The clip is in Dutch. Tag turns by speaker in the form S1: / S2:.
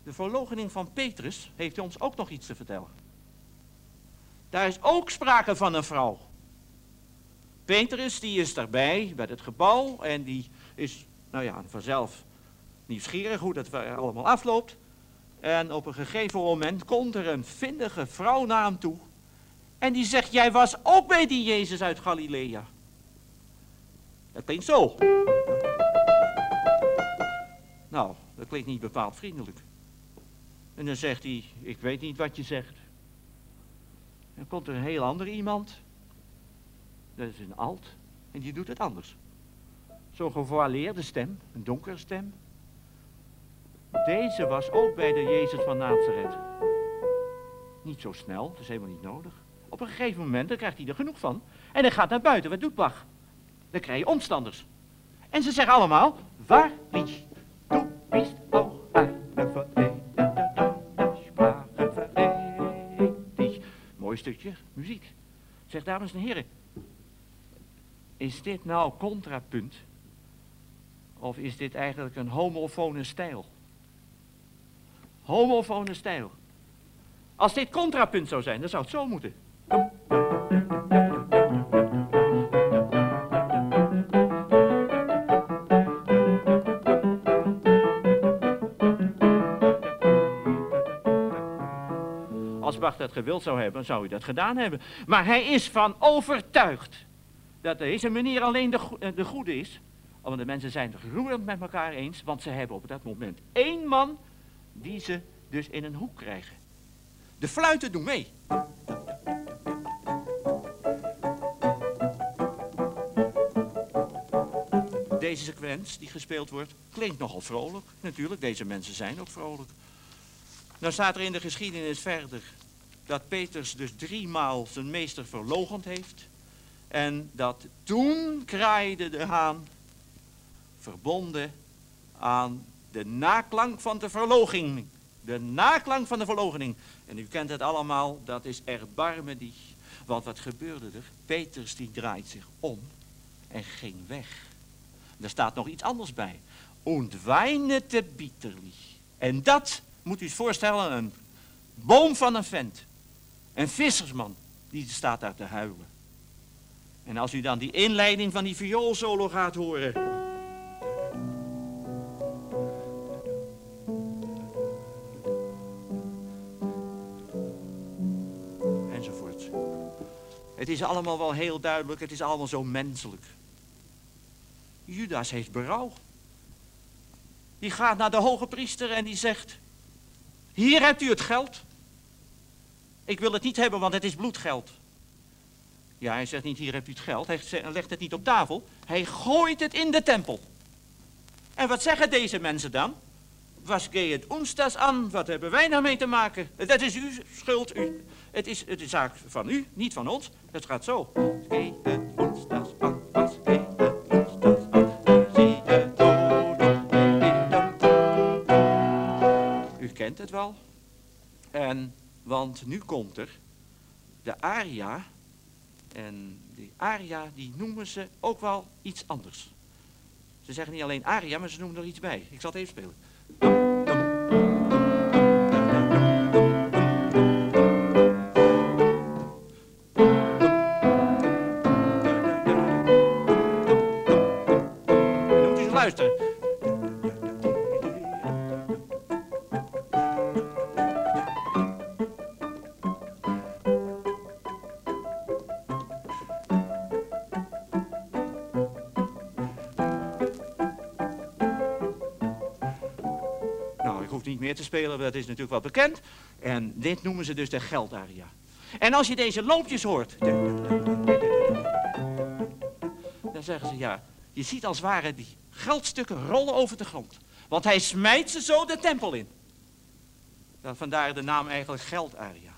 S1: de verloochening van Petrus heeft ons ook nog iets te vertellen. Daar is ook sprake van een vrouw. Petrus die is daarbij bij het gebouw en die is, nou ja, vanzelf nieuwsgierig hoe dat allemaal afloopt. En op een gegeven moment komt er een vindige vrouw naar hem toe. En die zegt, jij was ook bij die Jezus uit Galilea. Dat klinkt zo. Nou, dat klinkt niet bepaald vriendelijk. En dan zegt hij, ik weet niet wat je zegt. Dan komt er een heel ander iemand. Dat is een alt. En die doet het anders. Zo'n gevoileerde stem, een donkere stem. Deze was ook bij de Jezus van Nazareth. Niet zo snel, dat is helemaal niet nodig. Op een gegeven moment, dan krijgt hij er genoeg van. En hij gaat naar buiten, wat doet Bach? Dan krijg je omstanders. En ze zeggen allemaal, waar liegt, du bist auch eine veredelde Sprache verenigd. Mooi stukje muziek. Zeg, dames en heren, is dit nou contrapunt? Of is dit eigenlijk een homofone stijl? Homofone stijl. Als dit contrapunt zou zijn, dan zou het zo moeten. Als Bach dat gewild zou hebben, zou hij dat gedaan hebben. Maar hij is van overtuigd dat deze meneer alleen de goede is. Want de mensen zijn het roerend met elkaar eens, want ze hebben op dat moment één man die ze dus in een hoek krijgen. De fluiten doen mee. Deze sequentie die gespeeld wordt, klinkt nogal vrolijk. Natuurlijk, deze mensen zijn ook vrolijk. Nou staat er in de geschiedenis verder dat Petrus dus 3 maal zijn meester verloochend heeft. En dat toen kraaide de haan, verbonden aan de naklank van de verloochening. De naklank van de verloochening. En u kent het allemaal, dat is erbarmen die. Want wat gebeurde er? Petrus die draait zich om en ging weg. Er staat nog iets anders bij. Und weinete bitterlich. En dat, moet u zich voorstellen, een boom van een vent. Een vissersman, die staat daar te huilen. En als u dan die inleiding van die vioolsolo gaat horen. Enzovoort. Het is allemaal wel heel duidelijk, het is allemaal zo menselijk. Judas heeft berouw. Die gaat naar de hoge priester en die zegt, hier hebt u het geld. Ik wil het niet hebben, want het is bloedgeld. Ja, hij zegt niet, hier hebt u het geld. Hij legt het niet op tafel. Hij gooit het in de tempel. En wat zeggen deze mensen dan? Was geht ons das aan? Wat hebben wij nou mee te maken? Dat is uw schuld. Het is zaak van u, niet van ons. Het gaat zo. Geht ons das aan? Was geht ons das aan? Zie je u kent het wel. Want nu komt er de aria. En die aria, die noemen ze ook wel iets anders. Ze zeggen niet alleen aria, maar ze noemen er iets bij. Ik zal het even spelen. Dan moet u eens luisteren. Niet meer te spelen, dat is natuurlijk wel bekend. En dit noemen ze dus de geldaria. En als je deze loopjes hoort, dan zeggen ze ja, je ziet als het ware die geldstukken rollen over de grond. Want hij smijt ze zo de tempel in. Vandaar de naam eigenlijk geldaria.